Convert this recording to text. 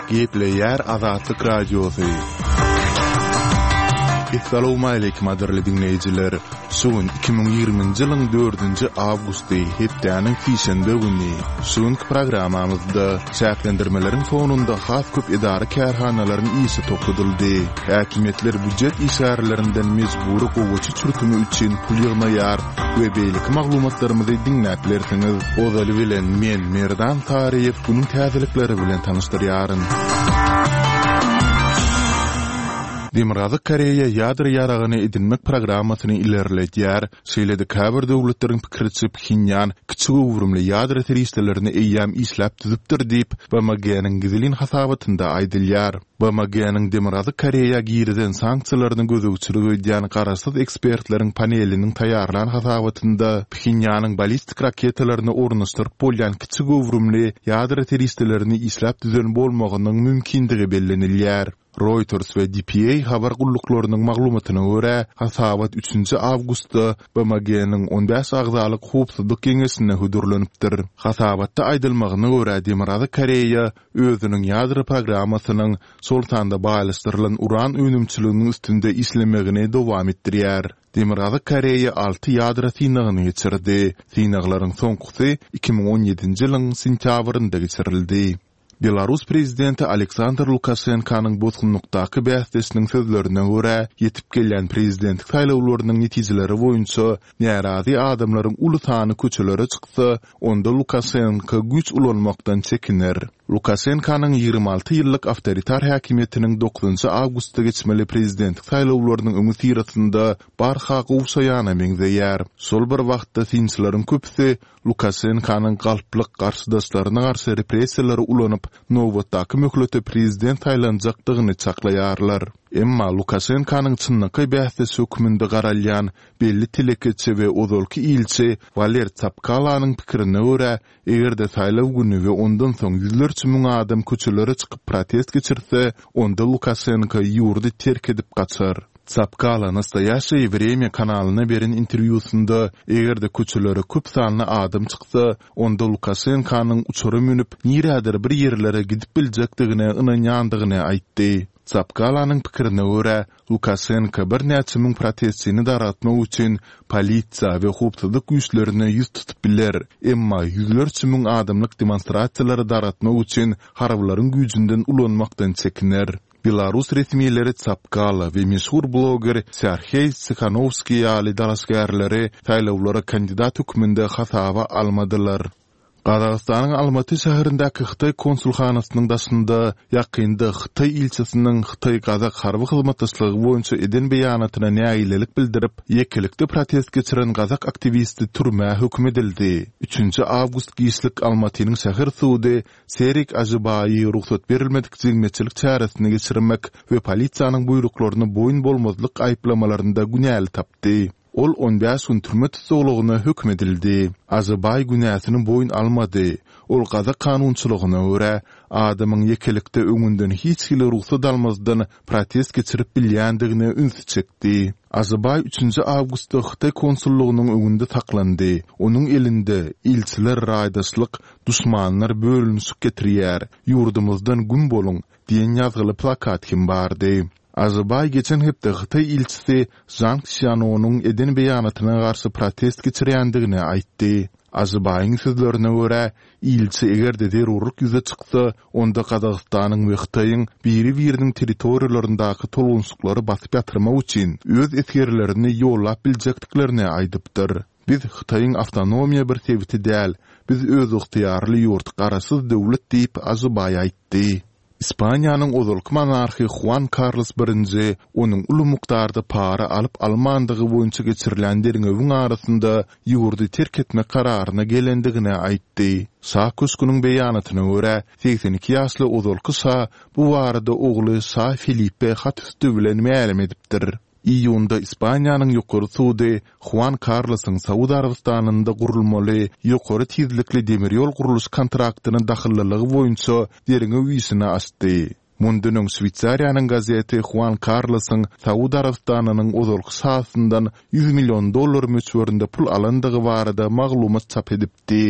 Gepleyer Azatlyk Radiosu. Assalamu alaykum adirli dinleyijiler. Sugun 2020-nji ýylyň 4-nji awgusty hepdeniň fişende güni. Sugunky programamyzda şäherlendirmeleriň fonunda has köp idara kärhanalaryň ýyşy topladyldy. Häkimetler budjet işarelerinden mezburi gowaçy çürtümi üçin pul ýygnaýar we beýlik maglumatlarymyzy dinläplersiňiz. Ozaly bilen men Merdan Tariýew bunyň täzelikleri bilen tanyşdyrýaryn. Demokrat Koreýa ýadry ýaragyny edinmek programasyny ilerletýär. Şeýle-de käbir döwletleriň pikirçi Pxinyan kiçik öwrümli ýadry teristlerini eýýäm isläp düzüpdir diýip BMG-niň gizlin hasabatynda aýdylýar. BMG-niň Demokrat Koreýa giriden sanksiýalaryny gözegçiligi edýän garaşsyz ekspertleriň paneliniň taýýarlan hasabatynda Pxinyanyň balistik raketalaryny ornaşdyryp bolýan kiçik öwrümli ýadry teristlerini isläp düzen bolmagynyň mümkindigi bellenilýär. Reuters ve DPA habar gulluklarynyň maglumatyna görä, hasabat 3-nji awgustda BMG-niň 15 agzalyk howpsuzlyk geňeşine hudurlanıpdyr. Hasabatda aýdylmagyna görä, Demokrat Koreýa özüniň ýadry programasynyň sultanda baýlaşdyrylan uran önümçiliginiň üstünde islemegine dowam etdirýär. Demokrat Koreýa 6 ýadry synagyny geçirdi. Synaglaryň soňkysy 2017-nji ýylyň sentýabrynda geçirildi. Belarus prezidenti Aleksandr Lukashenkanyň bozgunlukdaky bäsdesiniň sözlerine görä, ýetip gelýän prezidentlik saýlawlarynyň netijeleri boýunça närazy adamlaryň uly sany köçelere çyksa, onda Lukashenka güç ulanmakdan çekinir. Lukashenkanyň 26 ýyllyk awtoritar häkimetiniň 9-njy awgustda geçmeli prezidentlik saýlawlarynyň öňü sirasynda barha gowşaýana meňzeýär. Şol bir wagtda synçylaryň köpüsi Lukashenkanyň galplyk garşydaşlaryna garşy repressiýalary ulanyp nowatdaky möhlete prezident taýlanjakdygyny çaklaýarlar. Emma Lukashenkanyň çynnyky bäsdesi hökmünde garalýan belli tilekçi we ozalky ilçi Valer Tsapkalanyň pikirine görä, egerde saýlaw güni we ondan soň ýüzlerçe müň adam köçelere çykyp protest geçirse, onda Lukashenka ýurdy terk edip gaçar. Tsapkala Nastoyaşy Время kanalyna beren interwýusynda egerde köçelere köp sanly adam çyksa, onda Lukashenkanyň uçury münüp nirädir bir ýerlere gidip biljekdigine ynanýandygyny aýtdy. Tsapkalanyň pikirine görä, Lukashenka bir näçe müň protestçini daratmak üçin polisiýa we howpsuzlyk güýçlerini ýüz tutup biler. Emma ýüzlerçe müň adamlyk demonstrasiýalary daratmak üçin harablaryň güýjünden ulanmakdan çekinir. Belarus resmiýetleri Tsapkala we meşhur bloger Serhey Tsikhanovskiy ýaly dalaşgärleri saýlawlara kandidat hökmünde hasaba almadylar. Qazaqstanyň Almaty şäherindäki Xitay konsulxanasynyň daşynda ýakynda Xitay ilçesiniň Xitay Gazak harby hyzmatdaşlygy boýunça eden beýanatyna näýilelik bildirip, ýekilikde protest geçiren Gazak aktivisti türme hökm edildi. 3-nji awgust giýişlik Almatynyň şäher sudy Serik Ajibaýy ruhsat berilmedik jilmetçilik çäresini geçirmek we polisiýanyň buýruklaryny boýun bolmazlyk aýplamalарynda günäli tapdy. Ol 15 gün türme tutulugyna hökm edildi. Ajibaýy günäsini boýun almady. Ol Gazak kanunçylygyna görä, adamyň ýekelikde öňünden hiç hili ruhsat almazdan protest geçirip bilýändigine üns çekdi. Ajibaýy 3-nji awgustda Xitay konsullugynyň öňünde saklandy. Onuň elinde ilçiler raýdaşlyk, düşmanlar bölünüşip getirýär, ýurdumyzdan gün bolun diýen ýazgyly plakat hem bardy. Ajibaýy geçen hepde Xitay ilçisi Zhang Xiaonuň eden beýanatyna garşy protest geçirýändigini aýtdy. Ajibaýyň sözlerine görä, ilçi egerde derurlyk ýüze çyksa, onda Qazaqstanyň we Xitaýyň biri-biriniň territoriýalaryndaky tolgunçlyklary basyp ýatyrmak üçin öz eskerlerini ýollap biljekdiklerini aýdypdyr. Biz Xitaýyň awtonomiýa bir sebiti däl, biz öz ygtyýarly ýurt garaşsyz döwlet diýip Ajibaýy aýtdy. İspaniýanyň ozalky monarhy Juan Carlos I onuň uly mukdarda para alyp almandygy boýunça geçirilen deriňewiň arasynda ýurdy terk etmek kararyna gelendigine aýtdy. Şah köşküniň beýanatyna görä, 82 ýaşly ozalky şah bu barada ogly Şah Felipe hat üstü bilen mälim edipdir. İýunda Ispaniýanyň ýokary sudy Juan Carlosyň Saudi Arabistanynda gurulmaly ýokary tizlikli demir ýol guruluş kontraktynyň daxyllylygy boýunça deriňe wiýsini açdy. Mundunyň Şwitsariýanyň gazeti Juan Carlosyň Saudi Arabistanynyň ozalky şahsyndan $100 million möçberinde pul alandygy barada maglumat çap edipdi.